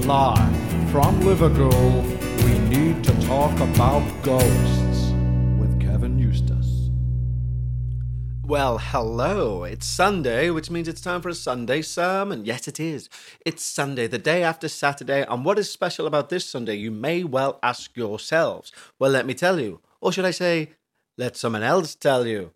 Live from Liverpool, we need to talk about ghosts with Kevin Eustace. Well, hello. It's Sunday, which means it's time for a Sunday sermon. Yes, it is. It's Sunday, the day after Saturday. And what is special about this Sunday, you may well ask yourselves. Well, let me tell you. Or should I say, let someone else tell you.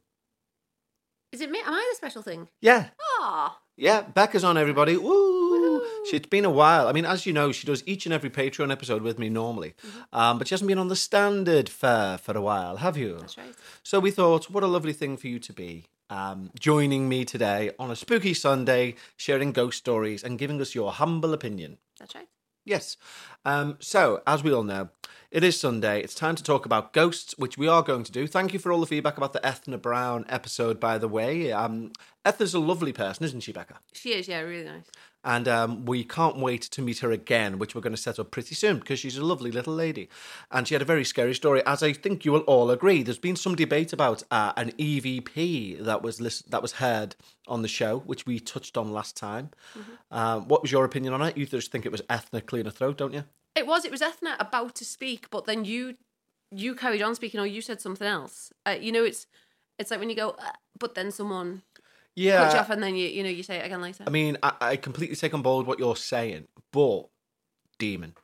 Is it me? Am I the special thing? Yeah. Ah. Yeah, Becca's on, everybody. Woo! It's been a while. I mean, as you know, she does each and every Patreon episode with me normally. But she hasn't been on the standard fare for a while, have you? That's right. So we thought, what a lovely thing for you to be joining me today on a spooky Sunday, sharing ghost stories and giving us your humble opinion. That's right. Yes. So, as we all know, it is Sunday. It's time to talk about ghosts, which we are going to do. Thank you for all the feedback about the Ethna Brown episode, by the way. Ethna's a lovely person, isn't she, Becca? She is, yeah, really nice. And we can't wait to meet her again, which we're going to set up pretty soon because she's a lovely little lady. And she had a very scary story, as I think you will all agree. There's been some debate about an EVP that was heard on the show, which we touched on last time. What was your opinion on it? You just think it was Ethna clearing her throat, don't you? It was Ethna about to speak, but then you carried on speaking, or you said something else. It's like when you go, but then someone cuts you off, and then you say it again later. I mean, I completely take on board what you're saying, but demon.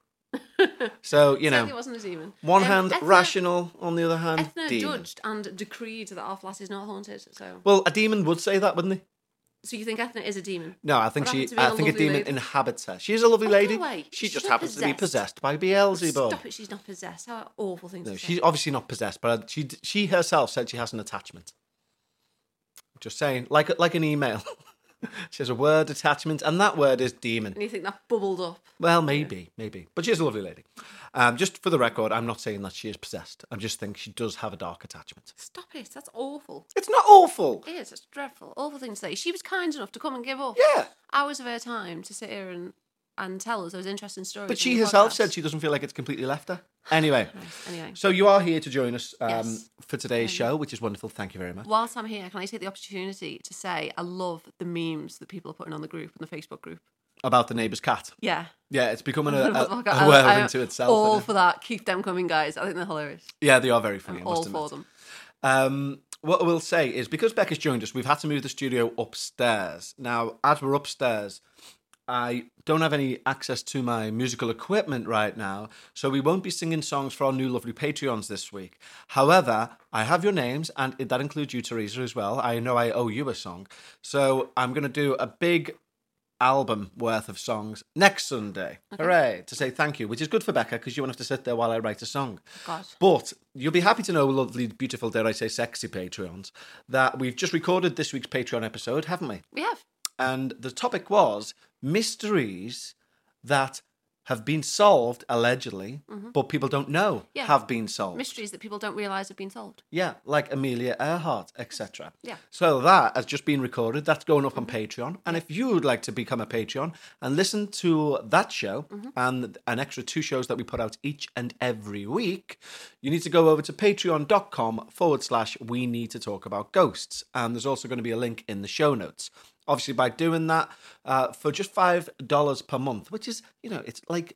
So, Certainly wasn't a demon. One hand, Ethna, rational, on the other hand, Ethna demon. judged and decreed that our flat is not haunted. So, Well, a demon would say that, wouldn't he? so you think Ethna is a demon? No, I think What happened to I being a think a lovely demon lady? inhabits her. She's a lovely Oh, lady. no way. She She's just not happens to be possessed. possessed by Beelzebub. Stop it! She's not possessed. How awful things No, to say. she's obviously not possessed, but she herself said she has an attachment. Just saying, like an email. She has a word attachment, and that word is demon. And you think that bubbled up? Well, maybe. But she's a lovely lady. Just for the record, I'm not saying that she is possessed. I just think she does have a dark attachment. Stop it! That's awful. It's not awful. It is. It's dreadful. Awful thing to say. She was kind enough to come and give up Yeah. hours of her time to sit here and tell us those interesting stories. But on she the herself podcast. said she doesn't feel like it's completely left her. Anyway. Right, anyway, So you are here to join us Yes. for today's show, which is wonderful. Thank you very much. whilst I'm here, can I take the opportunity to say I love the memes that people are putting on the group, on the Facebook group? About the neighbour's cat. Yeah. Yeah, it's becoming a I'm world into itself. all isn't it? for that. Keep them coming, guys. I think they're hilarious. Yeah, they are very funny. I'm I must all admit. for them. What I will say is, because Becca's joined us, we've had to move the studio upstairs. Now, as we're upstairs, I don't have any access to my musical equipment right now, so we won't be singing songs for our new lovely Patreons this week. However, I have your names, and that includes you, Teresa, as well. I know I owe you a song. So I'm going to do a big album worth of songs next Sunday. Okay. Hooray, to say thank you, which is good for Becca, because you won't have to sit there while I write a song. God. But you'll be happy to know, lovely, beautiful, dare I say, sexy Patreons, that we've just recorded this week's Patreon episode, haven't we? We have. And the topic was mysteries that have been solved, allegedly, but people don't know Yeah. have been solved. Mysteries that people don't realise have been solved. Yeah, like Amelia Earhart, etc. Yeah. So that has just been recorded. That's going up on Patreon. And if you would like to become a Patreon and listen to that show and an extra 2 shows that we put out each and every week, you need to go over to patreon.com/we need to talk about ghosts. And there's also going to be a link in the show notes. Obviously, by doing that for just $5 per month, which is, it's like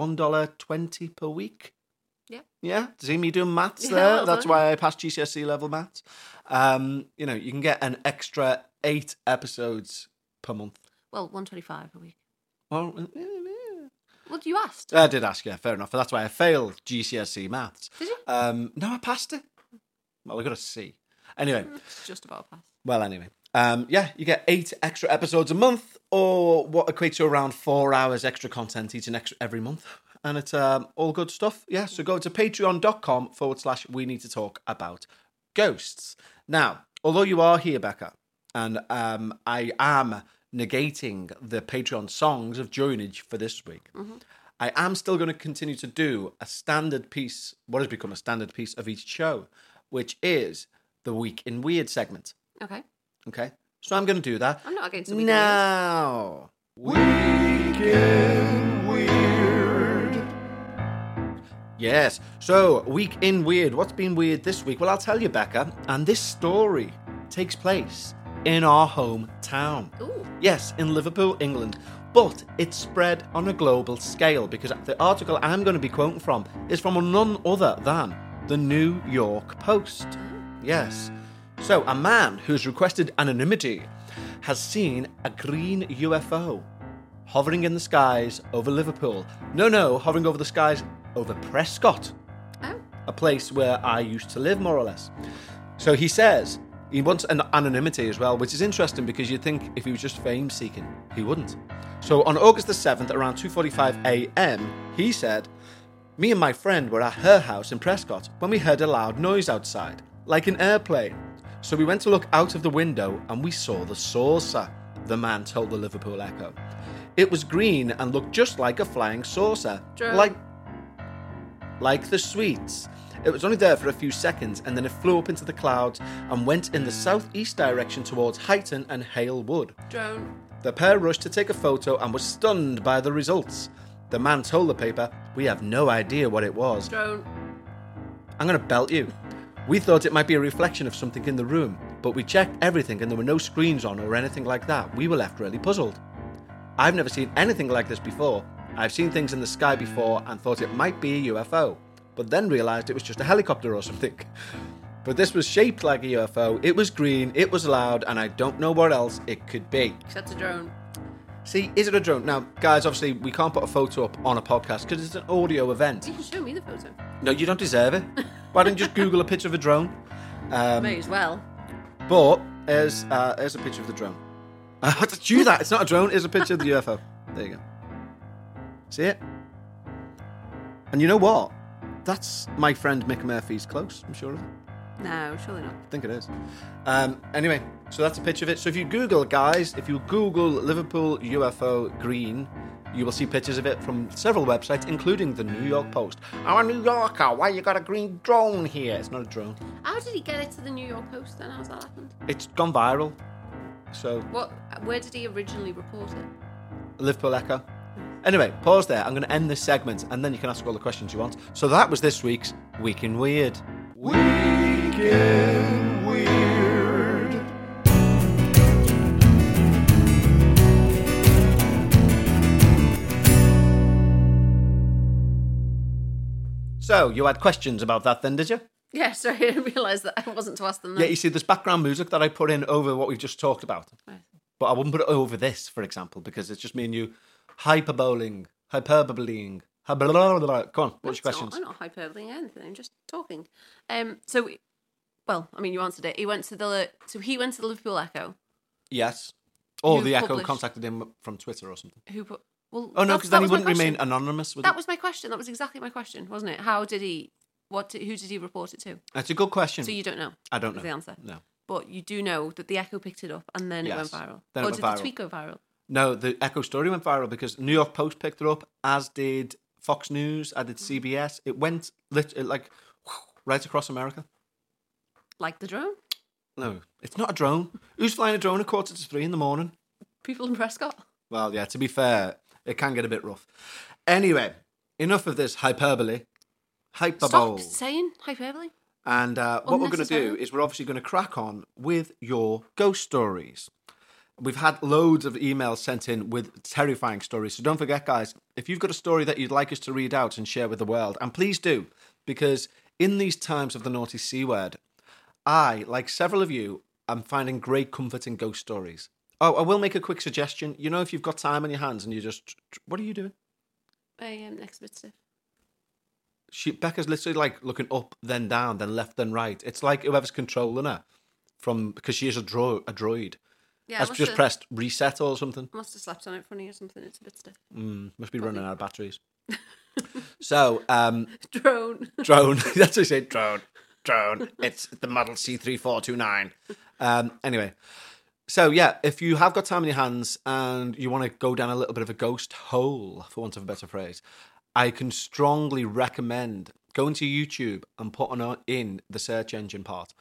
$1.20 per week. Yeah. Yeah? See me doing maths Yeah, there? well That's done. why I passed GCSE level maths. You can get an extra 8 episodes per month. Well, 125 a week. Well, Well, you asked. I did ask, yeah, fair enough. But that's why I failed GCSE maths. Did you? No, I passed it. Well, I got a C. Anyway. It's just about a pass. Well, anyway. You get 8 extra episodes a month, or what equates to around 4 hours extra content each and every month. And it's all good stuff. Yeah, so go to patreon.com/we need to talk about ghosts. Now, although you are here, Becca, and I am negating the Patreon songs of joinage for this week, I am still going to continue to do a standard piece, what has become a standard piece of each show, which is the Week in Weird segment. Okay. Okay, so I'm going to do that. I'm not against the Now, Weekend Weird. yes. So, Week in Weird. What's been weird this week? Well, I'll tell you, Becca. And this story takes place in our hometown. Ooh. Yes, in Liverpool, England. but it spread on a global scale because the article I'm going to be quoting from is from none other than the New York Post. Yes. So, a man who's requested anonymity has seen a green UFO hovering in the skies over Liverpool. No, hovering over the skies over Prescott. Oh. A place where I used to live, more or less. So he says he wants an anonymity as well, which is interesting because you'd think if he was just fame-seeking, he wouldn't. So on August the 7th, around 2:45 a.m., he said, "Me and my friend were at her house in Prescott when we heard a loud noise outside, like an airplane. So we went to look out of the window and we saw the saucer," the man told the Liverpool Echo. "It was green and looked just like a flying saucer. True. Like the sweets. It was only there for a few seconds and then it flew up into the clouds and went in the southeast direction towards Highton and Hale Wood. Drone. The pair rushed to take a photo and were stunned by the results. The man told the paper, 'We have no idea what it was.' Drone. I'm going to belt you. We thought it might be a reflection of something in the room, but we checked everything and there were no screens on or anything like that. We were left really puzzled. I've never seen anything like this before. I've seen things in the sky before and thought it might be a UFO, but then realised it was just a helicopter or something. But this was shaped like a UFO, it was green, it was loud, and I don't know what else it could be." That's a drone. See, is it a drone? Now, guys, obviously, we can't put a photo up on a podcast because it's an audio event. You can show me the photo. No, you don't deserve it. Why don't you just Google a picture of a drone? May as well. But here's a picture of the drone. Do that. It's not a drone. It's a picture of the UFO. There you go. See it? And you know what? That's my friend Mick Murphy's close. I'm sure of it. No, surely not. I think it is. Anyway, so that's a picture of it. So if you Google, guys, if you Google Liverpool UFO green, you will see pictures of it from several websites, including the New York Post. "I'm a New Yorker. Why you got a green drone here?" It's not a drone. How did he get it to the New York Post then? How's that happened? It's gone viral. So Where did he originally report it? Liverpool Echo. Anyway, pause there. I'm going to end this segment and then you can ask all the questions you want. So that was this week's Week in Weird. Week in Weird. So, you had questions about that then, did you? Yeah, sorry, I didn't realise that I wasn't to ask them that. Yeah, you see, there's background music that I put in over what we've just talked about. Right. But I wouldn't put it over this, for example, because it's just me and you hyperboling. Come on, what's your questions? I'm not hyperbolating anything, I'm just talking. You answered it. He went to the Liverpool Echo. Yes. Or Who the Echo published- contacted him from Twitter or something. Who put... Well, Oh, no, because then he that was my wouldn't remain question. anonymous. That was my question. That was exactly my question, wasn't it? How did he... Who did he report it to? That's a good question. So you don't know? I don't know. Is the answer. No. But you do know that the Echo picked it up and then it went Yes. viral. Then it Or went did viral. the tweet go viral? No, the Echo story went viral because New York Post picked it up, as did Fox News, as did CBS. It went right across America. Like the drone? No, it's not a drone. Who's flying a drone at 2:45 in the morning? People in Prescott? Well, yeah, to be fair, it can get a bit rough. Anyway, enough of this hyperbole. Stop saying hyperbole. And what we're going to do Unnecessary. is we're obviously going to crack on with your ghost stories. We've had loads of emails sent in with terrifying stories. So don't forget, guys, if you've got a story that you'd like us to read out and share with the world, and please do, because in these times of the naughty C word, I, like several of you, am finding great comfort in ghost stories. Oh, I will make a quick suggestion. You know, if you've got time on your hands and you just... What are you doing? I am next bit stiff. Becca's literally like looking up, then down, then left, then right. It's like whoever's controlling her, because she is a droid. Yeah, has just pressed reset or something. Must have slapped on it funny or something. It's a bit stiff. Must be running out of batteries. So, Drone. drone. That's what I say. Drone. It's the Model C3429. Anyway, so yeah, if you have got time in your hands and you want to go down a little bit of a ghost hole, for want of a better phrase, I can strongly recommend going to YouTube and putting in the search engine part.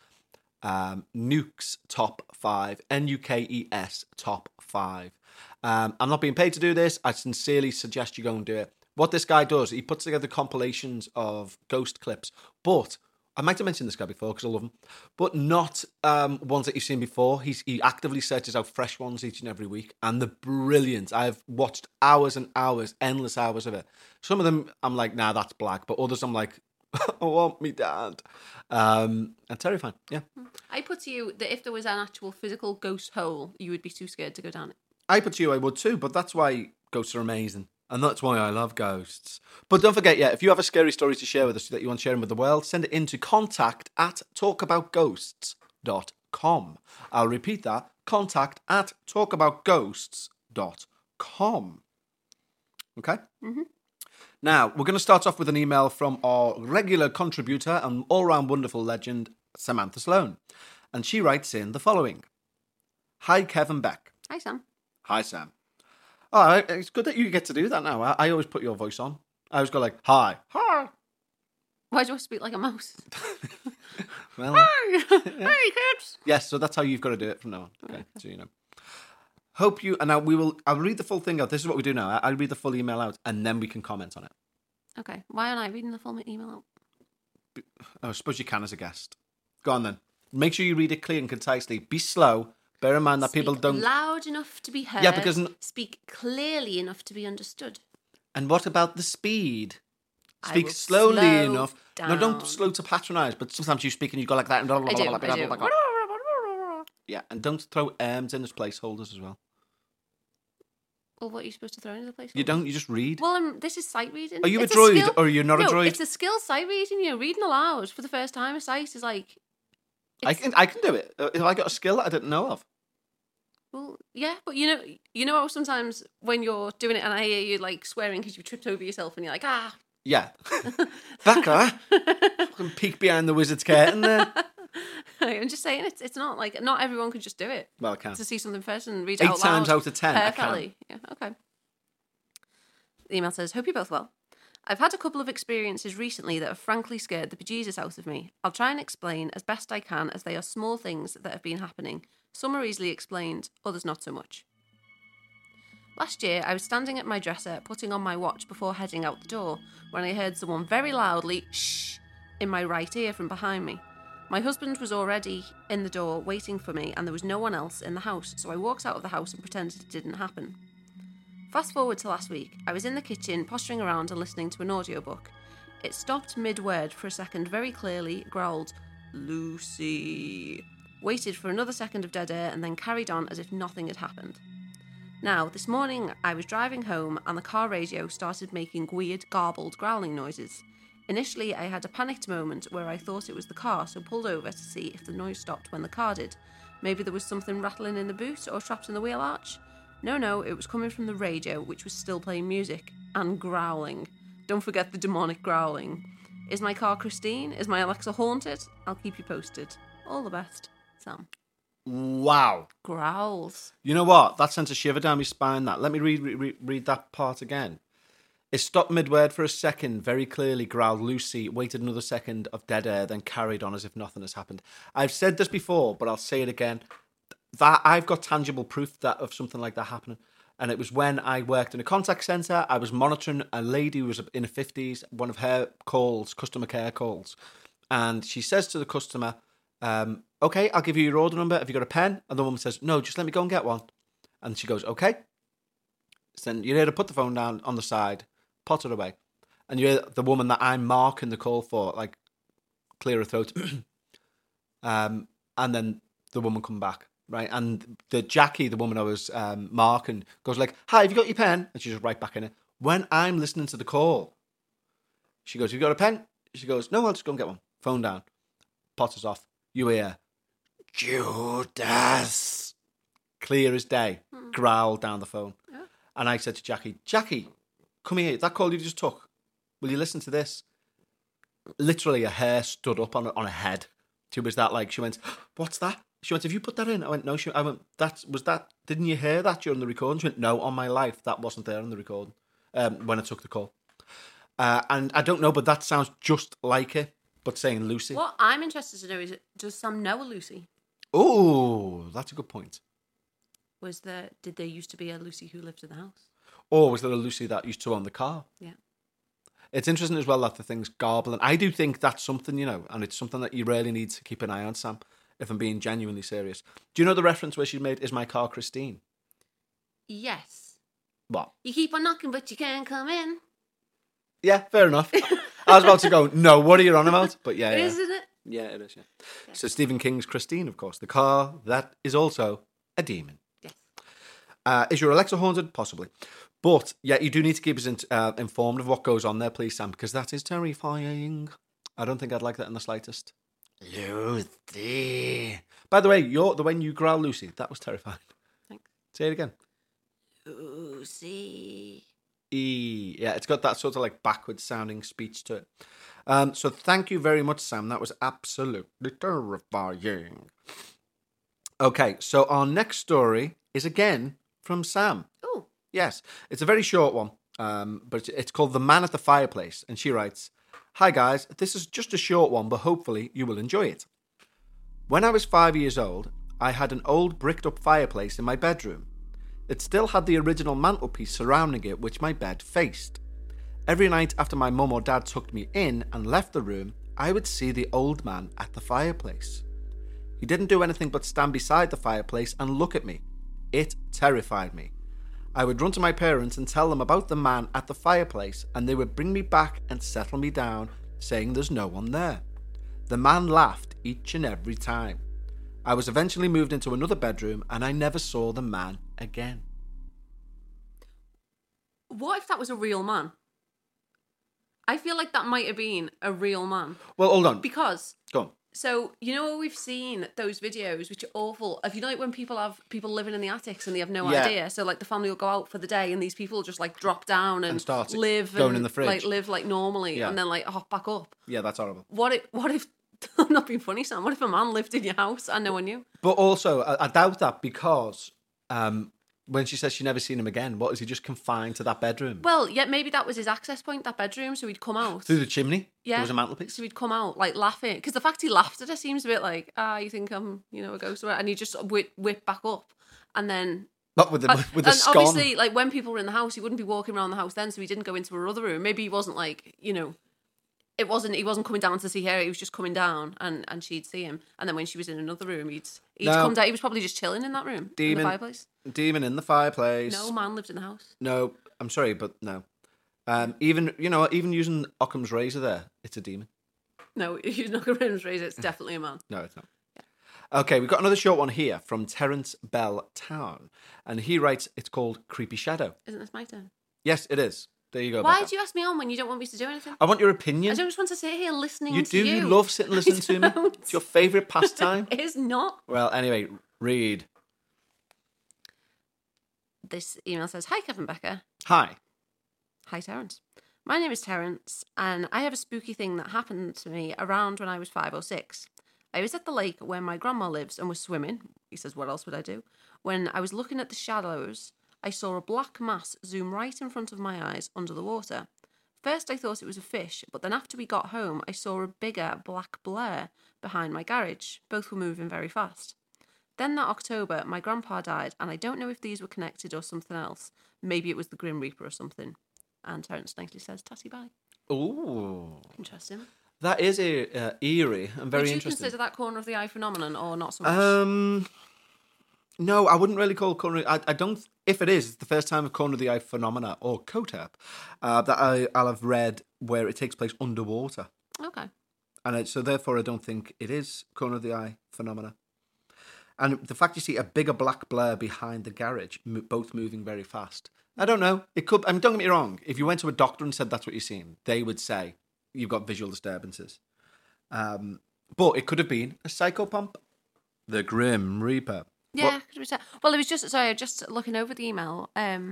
Nukes Top 5, Nukes Top 5. I'm not being paid to do this. I sincerely suggest you go and do it. What this guy does, he puts together compilations of ghost clips, but I might have mentioned this guy before because I love him, but not ones that you've seen before. He actively searches out fresh ones each and every week, and they're brilliant. I've watched hours and hours, endless hours of it. Some of them I'm like, nah, that's black, but others I'm like, I want me dad. And terrifying, yeah. I put to you that if there was an actual physical ghost hole, you would be too scared to go down it. I put to you I would too, but that's why ghosts are amazing. And that's why I love ghosts. But don't forget, if you have a scary story to share with us that you want to share with the world, send it in to contact@talkaboutghosts.com. I'll repeat that, contact@talkaboutghosts.com. Okay? Mm-hmm. Now, we're going to start off with an email from our regular contributor and all-round wonderful legend, Samantha Sloan. And she writes in the following. Hi, Kevin Beck. Hi, Sam. Hi, Sam. Oh, it's good that you get to do that now. I always put your voice on. I always go like, hi. Hi. Why do I speak like a mouse? Well, hi. Yeah. Hey, kids. Yes, so that's how you've got to do it from now on. Okay, so you know. Hope you, and now I'll read the full thing out. This is what we do now. I'll read the full email out and then we can comment on it. Okay. Why aren't I reading the full email out? I suppose you can as a guest. Go on then. Make sure you read it clear and concisely. Be slow. Bear in mind that people don't... loud enough to be heard. Yeah, because... Speak clearly enough to be understood. And what about the speed? Speak slowly enough. Down. No, don't slow to patronise, but sometimes you speak and you go like that. And I do. Yeah, and don't throw M's in as placeholders as well. Well, what are you supposed to throw in as a placeholder? You don't, you just read. Well, this is sight reading. Are you a droid or are you not a droid? It's a skill sight reading, reading aloud for the first time. A sight is like... I can do it. If I got a skill that I didn't know of. Well, yeah, but you know how sometimes when you're doing it and I hear you like swearing because you tripped over yourself and you're like, ah. Yeah. That guy. Fucking peek behind the wizard's curtain there. I'm just saying, it's not like, not everyone could just do it. Well, I can. To see something first and read it out loud. 8 times out of 10, perfectly. I can. Yeah, okay. The email says, hope you're both well. I've had a couple of experiences recently that have frankly scared the bejesus out of me. I'll try and explain as best I can as they are small things that have been happening. Some are easily explained, others not so much. Last year, I was standing at my dresser putting on my watch before heading out the door when I heard someone very loudly shh in my right ear from behind me. My husband was already in the door waiting for me and there was no one else in the house, so I walked out of the house and pretended it didn't happen. Fast forward to last week, I was in the kitchen posturing around and listening to an audiobook. It stopped mid-word for a second, very clearly growled, Lucy, waited for another second of dead air and then carried on as if nothing had happened. Now, this morning I was driving home and the car radio started making weird, garbled, growling noises. Initially I had a panicked moment where I thought it was the car, so pulled over to see if the noise stopped when the car did. Maybe there was something rattling in the boot or trapped in the wheel arch. No, it was coming from the radio, which was still playing music, and growling. Don't forget the demonic growling. Is my car Christine? Is my Alexa haunted? I'll keep you posted. All the best, Sam. Wow. Growls. You know what? That sent a shiver down my spine, that. Let me read that part again. It stopped mid-word for a second, very clearly growled Lucy, waited another second of dead air, then carried on as if nothing has happened. I've said this before, but I'll say it again. That I've got tangible proof that of something like that happening. And it was when I worked in a contact centre. I was monitoring a lady who was in her 50s, one of her calls, customer care calls. And she says to the customer, okay, I'll give you your order number. Have you got a pen? And the woman says, no, just let me go and get one. And she goes, okay. So then you hear her put the phone down on the side, pot it away. And you hear the woman that I'm marking the call for, like, clear her throat. And then the woman come back. Right, and the Jackie, the woman I was marking, goes like, hi, have you got your pen? And she's right back in it. When I'm listening to the call, she goes, have you got a pen? She goes, no, I'll just go and get one. Phone down. Potter's off. You hear, Judas. Clear as day. Growl down the phone. Yeah. And I said to Jackie, come here. That call you just took. Will you listen to this? Literally, a hair stood up on her head. She was that like, she went, what's that? She went, have you put that in? I went, no. I went, didn't you hear that during the recording? She went, no, on my life, that wasn't there on the recording when I took the call. And I don't know, but that sounds just like it, but saying Lucy. What I'm interested to know is, does Sam know a Lucy? Oh, that's a good point. Did there used to be a Lucy who lived in the house? Or was there a Lucy that used to own the car? Yeah. It's interesting as well that the thing's garbling. I do think that's something, and it's something that you really need to keep an eye on, Sam, if I'm being genuinely serious. Do you know the reference where she made, "Is my car Christine"? Yes. What? You keep on knocking, but you can't come in. Yeah, fair enough. I was about to go, no, what are you on about? But yeah. Isn't it? Yeah, it is, yeah. So Stephen King's Christine, of course. The car that is also a demon. Yes. Is your Alexa haunted? Possibly. But, yeah, you do need to keep us informed of what goes on there, please, Sam, because that is terrifying. I don't think I'd like that in the slightest. Lucy. By the way, the when you growl, Lucy, that was terrifying. Thanks. Say it again. Lucy. E. Yeah, it's got that sort of like backwards sounding speech to it. So thank you very much, Sam. That was absolutely terrifying. Okay, so our next story is again from Sam. Oh. Yes, it's a very short one, but it's called "The Man at the Fireplace," and she writes, "Hi guys, this is just a short one, but hopefully you will enjoy it. When I was 5 years old, I had an old bricked up fireplace in my bedroom. It still had the original mantelpiece surrounding it, which my bed faced. Every night after my mum or dad tucked me in and left the room, I would see the old man at the fireplace. He didn't do anything but stand beside the fireplace and look at me. It terrified me. I would run to my parents and tell them about the man at the fireplace, and they would bring me back and settle me down, saying there's no one there. The man laughed each and every time. I was eventually moved into another bedroom, and I never saw the man again." What if that was a real man? I feel like that might have been a real man. Well, hold on. Because, Go on. so, we've seen those videos, which are awful. If you know, like when people have people living in the attics and they have no Yeah. idea. So, like, the family will go out for the day and these people just, like, drop down and start live going and, in the fridge. like, live, like, normally Yeah. and then, like, hop back up. Yeah, that's horrible. What if I'm not being funny, Sam, what if a man lived in your house and no one knew? But also, I doubt that because when she says she never seen him again, what, is he just confined to that bedroom? Well, yeah, maybe that was his access point, that bedroom, so he'd come out. Through the chimney? Yeah. There was a mantelpiece? So he'd come out, like, laughing. Because the fact he laughed at her seems a bit like, you think I'm, a ghost or whatever. And he just whip back up. And then... Not with the and scone. obviously, like, when people were in the house, he wouldn't be walking around the house then, so he didn't go into her other room. Maybe he wasn't, like, he wasn't coming down to see her, he was just coming down and she'd see him. And then when she was in another room, he'd come down. He was probably just chilling in that room, in the fireplace. Demon in the fireplace. No man lived in the house. No, I'm sorry, but no. Even using Occam's razor there, it's a demon. No, he's not going to raise it. It's definitely a man. No, it's not. Yeah. Okay, we've got another short one here from Terence Bell Town. And he writes, it's called Creepy Shadow. Isn't this my turn? Yes, it is. There you go. Why Becca. do you ask me on when you don't want me to do anything? I want your opinion. I don't just want to sit here listening to you. You love sitting listening to me. It's your favourite pastime. It is not. Well, anyway, read. This email says, "Hi, Kevin Becker." Hi. Hi, Terence. My name is Terence, and I have a spooky thing that happened to me around when I was 5 or 6. I was at the lake where my grandma lives and was swimming. He says, what else would I do? When I was looking at the shallows, I saw a black mass zoom right in front of my eyes under the water. First I thought it was a fish, but then after we got home, I saw a bigger black blur behind my garage. Both were moving very fast. Then that October, my grandpa died, and I don't know if these were connected or something else. Maybe it was the Grim Reaper or something. And Terence nicely says, "Tatty bye." Ooh. Interesting. That is eerie and very Would you interesting. consider that corner of the eye phenomenon or not so much? No, I wouldn't really call corner. I don't. If it is, it's the first time of corner of the eye phenomena or COTAP that I'll have read where it takes place underwater, Okay. and so therefore I don't think it is corner of the eye phenomena. And the fact you see a bigger black blur behind the garage, both moving very fast. I don't know. It could. I mean, don't get me wrong. If you went to a doctor and said that's what you're seeing, they would say you've got visual disturbances. But it could have been a psychopomp, the Grim Reaper. Yeah, could have been. Well, it was just looking over the email.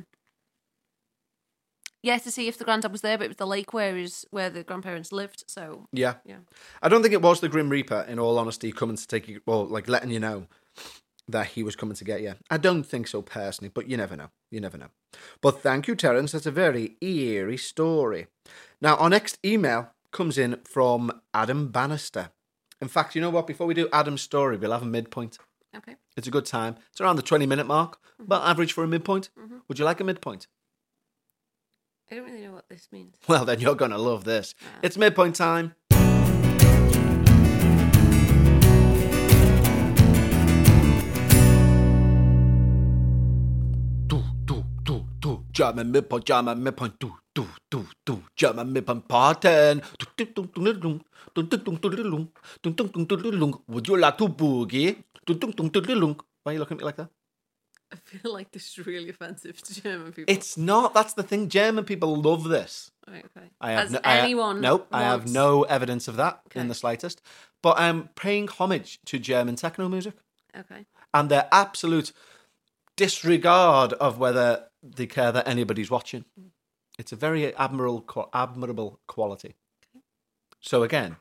Yeah, to see if the granddad was there, but it was the lake where the grandparents lived. So Yeah. yeah. I don't think it was the Grim Reaper, in all honesty, coming to take you, or like letting you know that he was coming to get you. I don't think so personally, but you never know. You never know. But thank you, Terence. That's a very eerie story. Now, our next email comes in from Adam Bannister. In fact, you know what? Before we do Adam's story, we'll have a midpoint. Okay. It's a good time. It's around the 20-minute mark, about average for a midpoint. Would you like a midpoint? I don't really know what this means. Well, then you're going to love this. It's midpoint time. German midpoint, German midpoint, German midpoint part 10. Would you like to boogie? Why are you looking at me like that? I feel like this is really offensive to German people. It's not. That's the thing. German people love this. Right, okay. I have I have no evidence of that Okay. in the slightest. But I'm paying homage to German techno music Okay. and their absolute disregard of whether they care that anybody's watching. It's a very admirable quality. So again,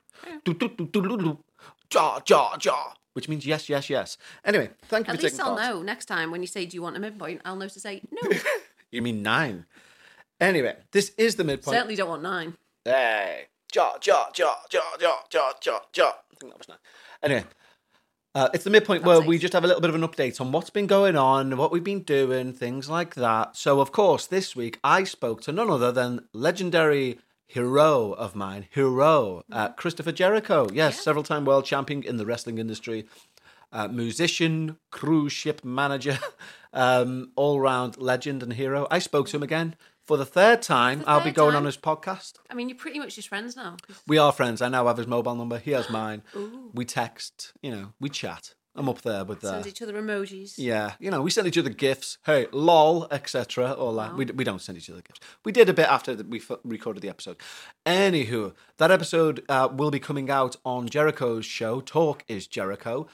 jaw, jaw, jaw, which means yes, yes, yes. Anyway, thank you At for least taking I'll part. know next time when you say, do you want a midpoint? I'll know to say, no. You mean 9. Anyway, this is the midpoint. Certainly don't want 9. Hey, jaw, jaw, jaw, jaw, jaw, jaw, jaw, jaw. I think that was 9. Anyway, it's the midpoint where we just have a little bit of an update on what's been going on, what we've been doing, things like that. So, of course, this week I spoke to none other than legendary hero of mine, Christopher Jericho. Yes, several-time world champion in the wrestling industry, musician, cruise ship manager, all-round legend and hero. I spoke to him again for the third time. I'll be third going time? on his podcast. I mean, you're pretty much just friends now. 'Cause We are friends. I now have his mobile number. He has mine. We text, we chat. I'm up there with send each other emojis. yeah, we send each other gifts. Hey, lol, etc. All that. We don't send each other gifts. We did a bit after we recorded the episode. Anywho, that episode will be coming out on Jericho's show, Talk is Jericho,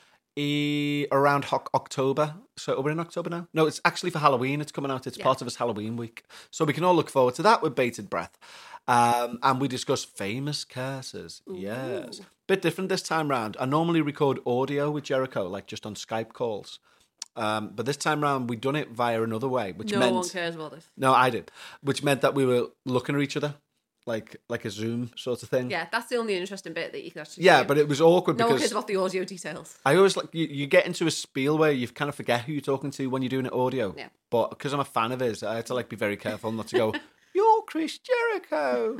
around October. So we're in October now? No, it's actually for Halloween. It's coming out. It's part of his Halloween week. So we can all look forward to that with bated breath. And we discuss famous curses. Yes. Bit different this time round. I normally record audio with Jericho, like just on Skype calls. But this time round, we done it via another way, which No meant... one cares about this. No, I did. Which meant that we were looking at each other, like a Zoom sort of thing. Yeah, that's the only interesting bit that you can actually Yeah, do. but it was awkward No one cares because about the audio details. I always you get into a spiel where you kind of forget who you're talking to when you're doing it audio. Yeah. But because I'm a fan of his, I had to be very careful not to go, "You're Chris Jericho."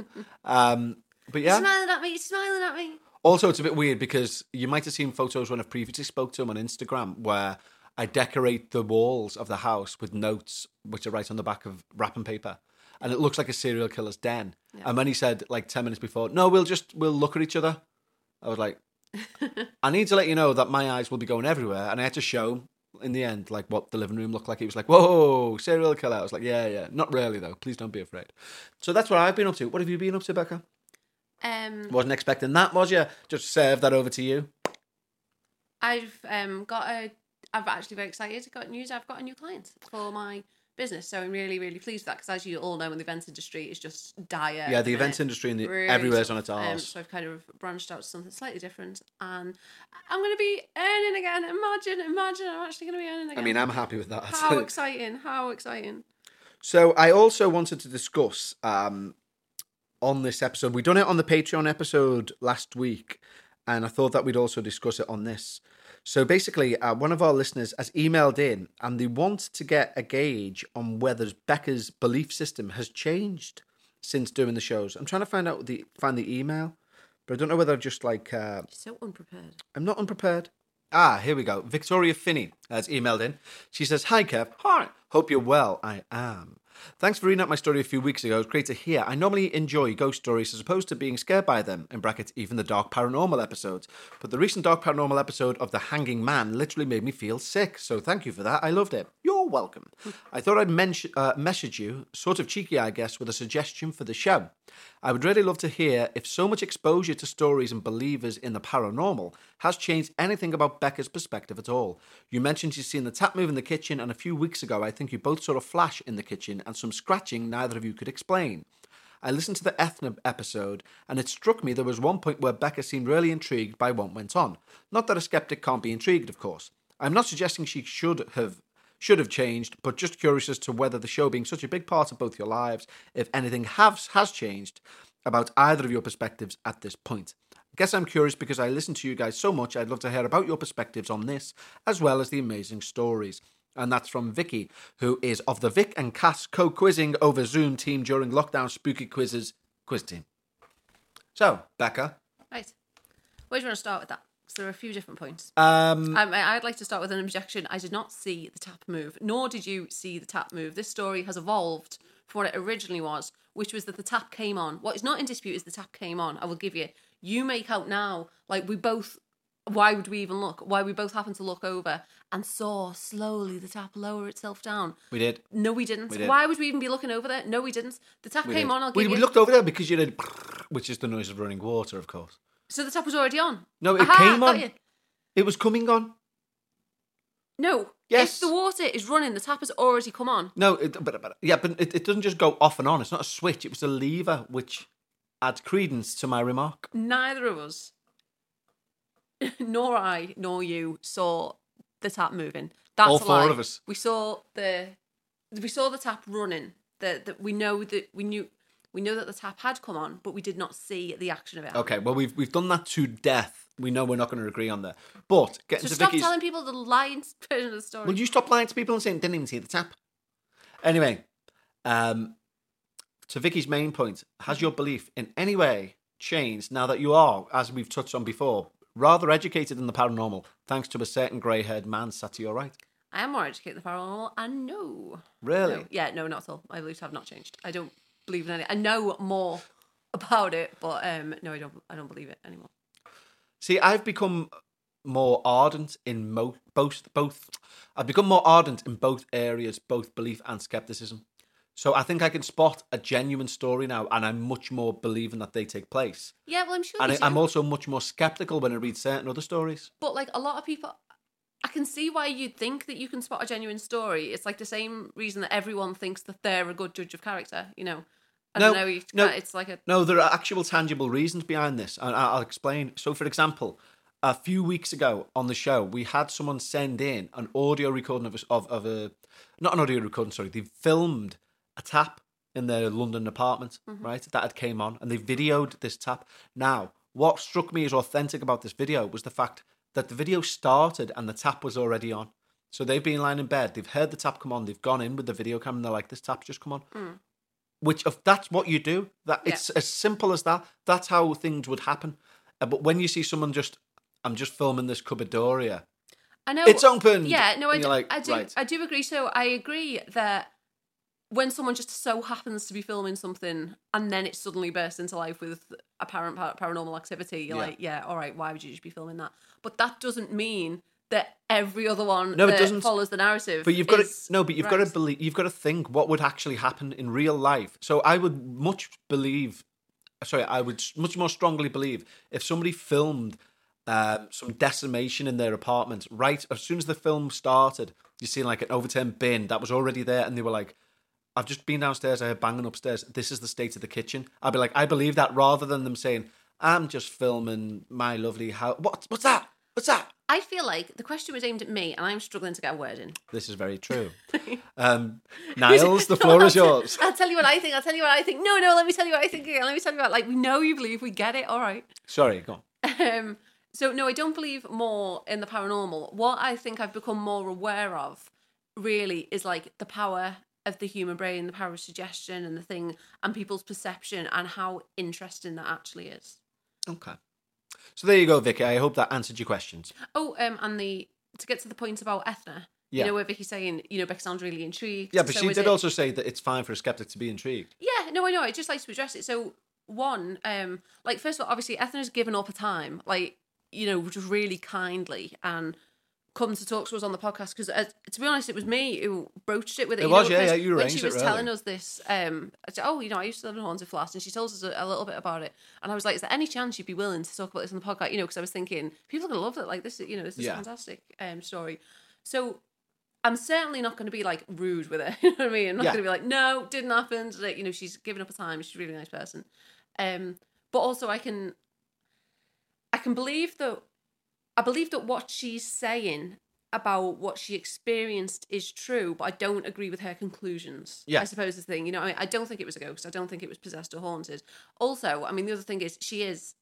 But yeah. He's smiling at me. Also, it's a bit weird because you might have seen photos when I previously spoke to him on Instagram where I decorate the walls of the house with notes which are right on the back of wrapping paper. And it looks like a serial killer's den. Yeah. And when he said 10 minutes before, no, we'll look at each other. I was like, I need to let you know that my eyes will be going everywhere. And I had to show him in the end, what the living room looked like. He was like, whoa, serial killer. I was like, yeah. Not really though. Please don't be afraid. So that's what I've been up to. What have you been up to, Becca? Wasn't expecting that, was you? Just serve that over to you. I'm actually very excited. Got news. I've got a new client for my business, so I'm really, really pleased with that because, as you all know, in the events industry, it's just dire. Yeah, the events industry and everywhere's on its arse. So I've kind of branched out to something slightly different, and I'm going to be earning again. Imagine, I'm actually going to be earning again. I mean, I'm happy with that. How exciting! How exciting! So I also wanted to discuss on this episode. We done it on the Patreon episode last week, and I thought that we'd also discuss it on this. So basically, one of our listeners has emailed in and they want to get a gauge on whether Becca's belief system has changed since doing the shows. I'm trying to find the email, but I don't know whether I'm just You're so unprepared. I'm not unprepared. Here we go. Victoria Finney has emailed in. She says, "Hi, Kev. Hi. Hope you're well. I am. Thanks for reading out my story a few weeks ago. It's great to hear. I normally enjoy ghost stories as opposed to being scared by them, in brackets, even the dark paranormal episodes. But the recent dark paranormal episode of The Hanging Man literally made me feel sick. So thank you for that. I loved it. You're welcome. I thought I'd message you, sort of cheeky, I guess, with a suggestion for the show. I would really love to hear if so much exposure to stories and believers in the paranormal has changed anything about Becca's perspective at all. You mentioned you'd seen the tap move in the kitchen, and a few weeks ago I think you both saw a flash in the kitchen and some scratching neither of you could explain. I listened to the Ethna episode, and it struck me there was one point where Becca seemed really intrigued by what went on. Not that a skeptic can't be intrigued, of course. I'm not suggesting she should have changed, but just curious as to whether the show being such a big part of both your lives, if anything has changed about either of your perspectives at this point. I guess I'm curious because I listen to you guys so much. I'd love to hear about your perspectives on this, as well as the amazing stories. And that's from Vicky, who is of the Vic and Cass co-quizzing over Zoom team during lockdown spooky quizzes quiz team. So, Becca. Right. Where do you want to start with that? Because there are a few different points. I I'd like to start with an objection. I did not see the tap move, nor did you see the tap move. This story has evolved from what it originally was, which was that the tap came on. What is not in dispute is the tap came on. I will give you. You make out now, like we both, why would we even look? Why we both happened to look over and saw slowly the tap lower itself down. We did. No, we didn't. We did. Why would we even be looking over there? No, we didn't. The tap came on, I'll give We you. looked over there because you did, which is the noise of running water, of course. So the tap was already on? No, it Aha, came got on. you. It was coming on. No. Yes. If the water is running, the tap has already come on. No, but it doesn't just go off and on. It's not a switch. It was a lever, which adds credence to my remark. Neither of us, nor I, nor you, saw the tap moving. That's All a four lie. of us. We saw the tap running. We know that the tap had come on, but we did not see the action of it. Okay, well we've done that to death. We know we're not going to agree on that. But getting So to stop Vicky's, telling people the lying version of the story. will you stop lying to people and saying didn't even see the tap? Anyway, to Vicky's main point, has your belief in any way changed now that you are, as we've touched on before, rather educated in the paranormal, thanks to a certain grey-haired man sat to your right? I am more educated in the paranormal, and no. Really? No. Yeah, no, not at all. My beliefs have not changed. I don't believe in any. I know more about it, but no, I don't believe it anymore. See, I've become more ardent in both. I've become more ardent in both areas, both belief and skepticism. So I think I can spot a genuine story now, and I'm much more believing that they take place. Yeah, well, I'm sure. And you do. I'm also much more skeptical when I read certain other stories. But like a lot of people, I can see why you'd think that you can spot a genuine story. It's like the same reason that everyone thinks that they're a good judge of character. You know, I don't know. It's like a No, there are actual tangible reasons behind this, and I'll explain. So, for example, a few weeks ago on the show, we had someone send in an audio recording of a not an audio recording. Sorry, they filmed a tap in their London apartment, right? That had came on, and they videoed this tap. Now, what struck me as authentic about this video was the fact that the video started and the tap was already on. So they've been lying in bed, they've heard the tap come on, they've gone in with the video camera, and they're like, "This tap's just come on." Which, if that's what you do, it's as simple as that. That's how things would happen. But when you see someone I'm just filming this cupboard door here. I know It's open. Yeah, no, I do. Like, I do. right. I do agree. So I agree that when someone just so happens to be filming something and then it suddenly bursts into life with apparent paranormal activity, you're like, yeah, all right, why would you just be filming that? But that doesn't mean that every other one No, it that doesn't. follows the narrative. But you've got is to you've got to right. believe. You've got to think what would actually happen in real life. So I would much more strongly believe if somebody filmed some decimation in their apartment right as soon as the film started. You see like an overturned bin that was already there, and they were like, "I've just been downstairs. I heard banging upstairs. This is the state of the kitchen." I'd be like, I believe that, rather than them saying, "I'm just filming my lovely house." What's that? What's that? I feel like the question was aimed at me and I'm struggling to get a word in. This is very true. Niles, the floor is yours. I'll tell you what I think. No, let me tell you what I think again. Let me tell you about, like, we know you believe, we get it, all right. Sorry, go on. So, no, I don't believe more in the paranormal. What I think I've become more aware of, really, is, like, the power of the human brain, the power of suggestion and the thing, and people's perception, and how interesting that actually is. Okay. So there you go, Vicky. I hope that answered your questions. Oh, and to get to the point about Ethna, Yeah. you know, where Vicky's saying, you know, Becky sounds really intrigued. Yeah, but so she is did it- also say that it's fine for a skeptic to be intrigued. Yeah, no, I know. I'd just like to address it. So, one, like, first of all, obviously, Ethna's given up her time, like, you know, just really kindly, and come to talk to us on the podcast, because, to be honest, it was me who broached it with it. It you was, know, yeah, because you when arranged she was it, telling really. us this, I said, oh, you know, I used to live in a haunted flat, and she told us a little bit about it, and I was like, is there any chance you'd be willing to talk about this on the podcast? You know, because I was thinking, people are going to love it, like, this, you know, this is a Yeah. fantastic story. So, I'm certainly not going to be, like, rude with her, you know what I mean? I'm not Yeah. going to be like, no, didn't happen, like, you know, she's given up her time, she's a really nice person. But also I can believe that, I believe that what she's saying about what she experienced is true, but I don't agree with her conclusions. Yeah. I suppose is the thing, you know, I don't think it was a ghost. I don't think it was possessed or haunted. Also, I mean, the other thing is she is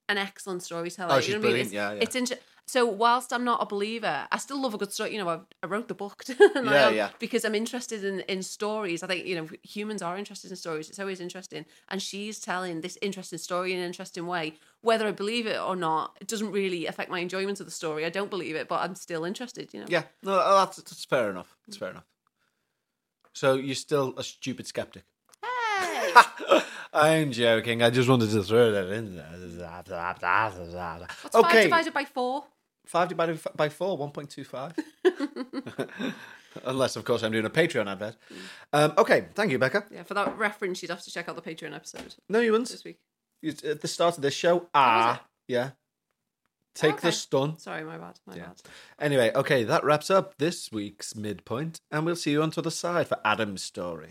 an excellent storyteller. Oh, You she's know what I mean? brilliant. It's so whilst I'm not a believer, I still love a good story. You know, I wrote the book. Because I'm interested in stories. I think, you know, humans are interested in stories. It's always interesting. And she's telling this interesting story in an interesting way. Whether I believe it or not, it doesn't really affect my enjoyment of the story. I don't believe it, but I'm still interested, you know? Yeah, no, that's fair enough. It's fair enough. So you're still a stupid skeptic? Hey! I'm joking. I just wanted to throw that in there. What's 5 divided by 4? 5 divided by 4, 1.25. Unless, of course, I'm doing a Patreon advert. Okay, thank you, Becca. Yeah, for that reference, you'd have to check out the Patreon episode No, you wouldn't. this week. At the start of this show, yeah. Take the stun. Sorry, my bad. My bad. Anyway, okay, that wraps up this week's Midpoint, and we'll see you on to the side for Adam's story.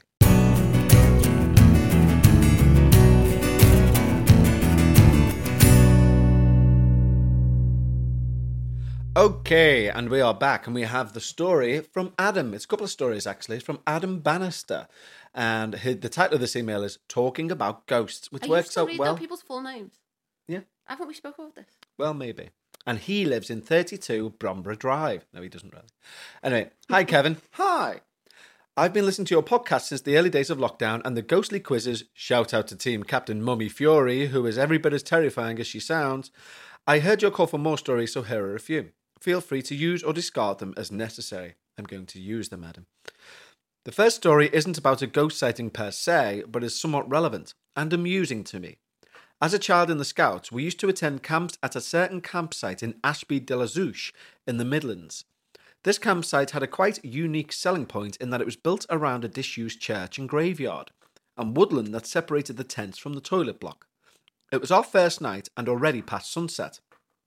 Okay, and we are back, and we have the story from Adam. It's a couple of stories, actually. It's from Adam Bannister. And the title of this email is Talking About Ghosts, which works out well. Are people's full names? Yeah. Haven't we spoken about this? Well, maybe. And he lives in 32 Bromborough Drive. No, he doesn't really. Anyway, hi, Kevin. Hi. I've been listening to your podcast since the early days of lockdown and the ghostly quizzes. Shout out to Team Captain Mummy Fury, who is every bit as terrifying as she sounds. I heard your call for more stories, so here are a few. Feel free to use or discard them as necessary. I'm going to use them, Adam. The first story isn't about a ghost sighting per se, but is somewhat relevant and amusing to me. As a child in the Scouts, we used to attend camps at a certain campsite in Ashby de la Zouch in the Midlands. This campsite had a quite unique selling point in that it was built around a disused church and graveyard, and woodland that separated the tents from the toilet block. It was our first night and already past sunset.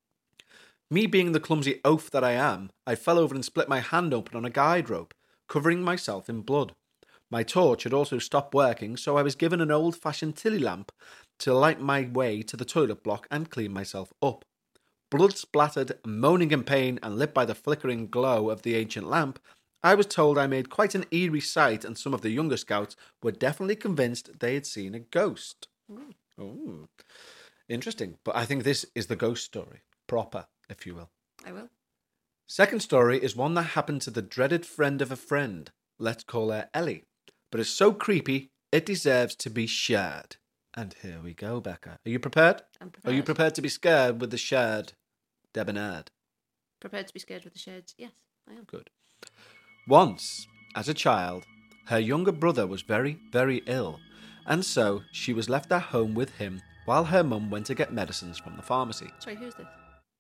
Me being the clumsy oaf that I am, I fell over and split my hand open on a guide rope, covering myself in blood. My torch had also stopped working, so I was given an old-fashioned tilly lamp to light my way to the toilet block and clean myself up. Blood splattered, moaning in pain, and lit by the flickering glow of the ancient lamp, I was told I made quite an eerie sight, and some of the younger Scouts were definitely convinced they had seen a ghost. Ooh. Interesting, but I think this is the ghost story, proper, if you will. I will. Second story is one that happened to the dreaded friend of a friend. Let's call her Ellie. But it's so creepy, it deserves to be shared. And here we go, Becca. Are you prepared? I'm prepared. Are you prepared to be scared with the shared debonair? Prepared to be scared with the shades? Yes, I am. Good. Once, as a child, her younger brother was very, very ill, and so she was left at home with him while her mum went to get medicines from the pharmacy. Sorry, who's this?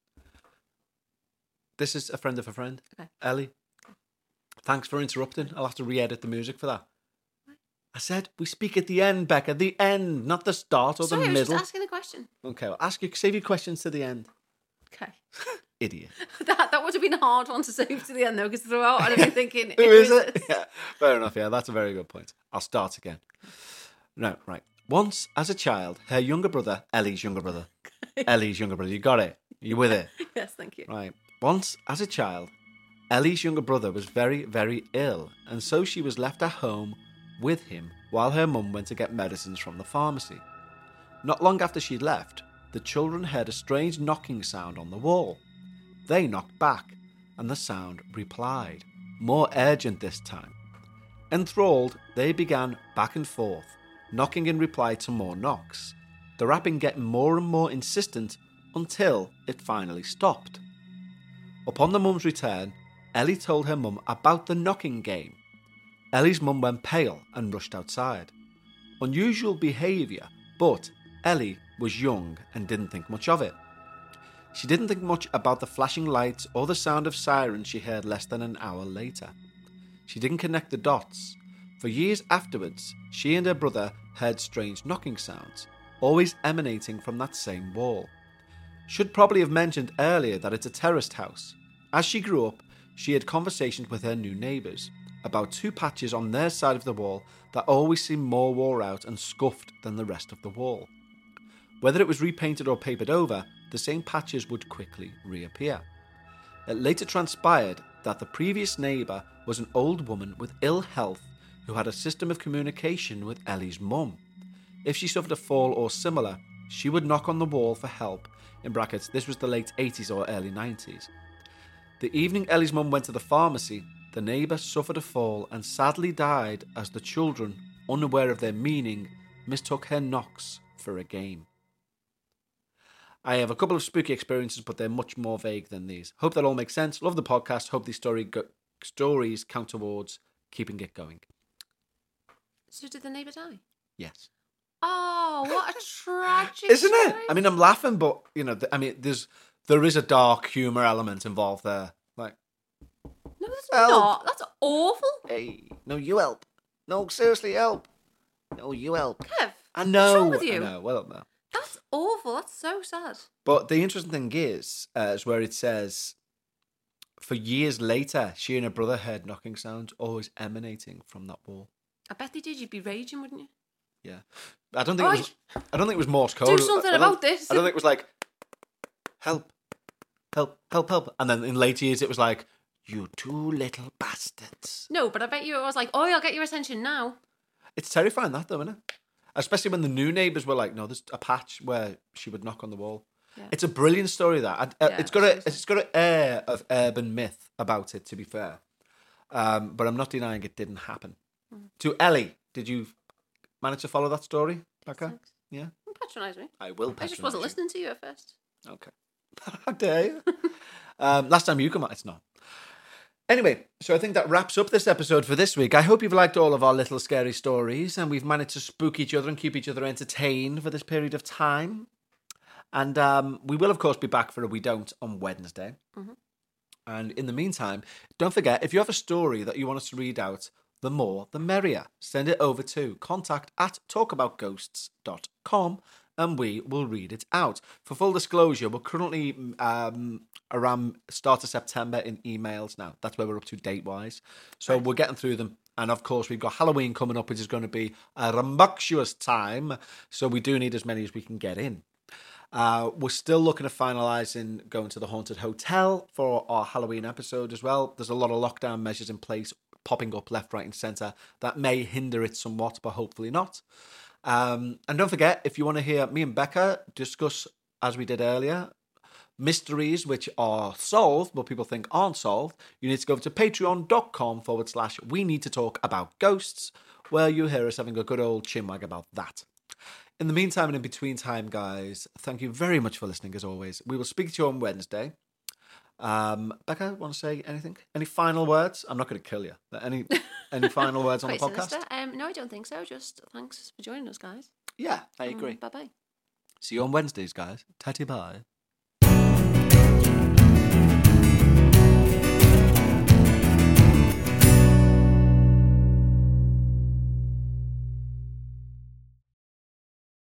This is a friend of a friend, Okay. Ellie. Thanks for interrupting. I'll have to re-edit the music for that. I said we speak at the end, Becca. The end, not the start or Sorry, the I was middle. just asking a question. Okay, well, save your questions to the end. Okay. Idiot. That would have been a hard one to save to the end, though, because throughout I'd have been thinking... Who is it? Yeah, fair enough, yeah, that's a very good point. I'll start again. No, right. Once, as a child, her younger brother, Ellie's younger brother. Ellie's younger brother, you got it? You with it? Yes, thank you. Right. Once, as a child, Ellie's younger brother was very, very ill, and so she was left at home with him while her mum went to get medicines from the pharmacy. Not long after she'd left, the children heard a strange knocking sound on the wall. They knocked back, and the sound replied, more urgent this time. Enthralled, they began back and forth, knocking in reply to more knocks, the rapping getting more and more insistent until it finally stopped. Upon the mum's return, Ellie told her mum about the knocking game. Ellie's mum went pale and rushed outside. Unusual behaviour, but Ellie was young and didn't think much of it. She didn't think much about the flashing lights or the sound of sirens she heard less than an hour later. She didn't connect the dots. For years afterwards, she and her brother heard strange knocking sounds, always emanating from that same wall. Should probably have mentioned earlier that it's a terraced house. As she grew up, she had conversations with her new neighbours about two patches on their side of the wall that always seemed more wore out and scuffed than the rest of the wall. Whether it was repainted or papered over, the same patches would quickly reappear. It later transpired that the previous neighbour was an old woman with ill health who had a system of communication with Ellie's mum. If she suffered a fall or similar, she would knock on the wall for help, in brackets, this was the late 80s or early 90s. The evening Ellie's mum went to the pharmacy, the neighbour suffered a fall and sadly died as the children, unaware of their meaning, mistook her knocks for a game. I have a couple of spooky experiences, but they're much more vague than these. Hope that all makes sense. Love the podcast. Hope these stories count towards keeping it going. So did the neighbour die? Yes. Oh, what a tragic Isn't it? story. I mean, I'm laughing, but, you know, there is a dark humour element involved there. Like, No, that's Help. not. That's awful. hey, no, you help. No, seriously, help. No, you help. Kev, I know. what's wrong with you? I know. Well, no. That's awful. That's so sad. But the interesting thing is where it says, for years later, she and her brother heard knocking sounds always emanating from that wall. I bet they did. You'd be raging, wouldn't you? Yeah, I don't think it was Morse code. Do something I don't- about this. I don't think it was like, help, help, help, help, and then in later years it was like, you two little bastards. No, but I bet you it was like, oh, I'll get your attention now. It's terrifying that though, isn't it? Especially when the new neighbours were like, no, there's a patch where she would knock on the wall. Yeah. It's a brilliant story. That it's got an air of urban myth about it. To be fair, but I'm not denying it didn't happen. To Ellie, did you manage to follow that story, Becca? Thanks. Yeah, Don't patronise me. I will. I just wasn't listening to you at first. Okay. How dare you? Last time you come out, it's not. Anyway, so I think that wraps up this episode for this week. I hope you've liked all of our little scary stories and we've managed to spook each other and keep each other entertained for this period of time. And we will, of course, be back for a We Don't on Wednesday. Mm-hmm. And in the meantime, don't forget, if you have a story that you want us to read out, the more, the merrier. Send it over to contact@talkaboutghosts.com and we will read it out. For full disclosure, we're currently around start of September in emails now. That's where we're up to date-wise. So we're getting through them. And of course, we've got Halloween coming up, which is going to be a rambunctious time. So we do need as many as we can get in. We're still looking at finalising going to the Haunted Hotel for our Halloween episode as well. There's a lot of lockdown measures in place popping up left, right and centre that may hinder it somewhat, but hopefully not. And don't forget, if you want to hear me and Becca discuss, as we did earlier, mysteries which are solved but people think aren't solved, you need to go over to patreon.com/we need to talk about ghosts, where you hear us having a good old chinwag about that. In the meantime and in between time, guys, thank you very much for listening as always. We will speak to you on Wednesday. Becca, want to say anything? Any final words? I'm not going to kill you. Any final words on the Quite podcast? sinister. No, I don't think so. Just thanks for joining us, guys. Yeah, I agree. Bye-bye. See you on Wednesdays, guys. Tatty bye.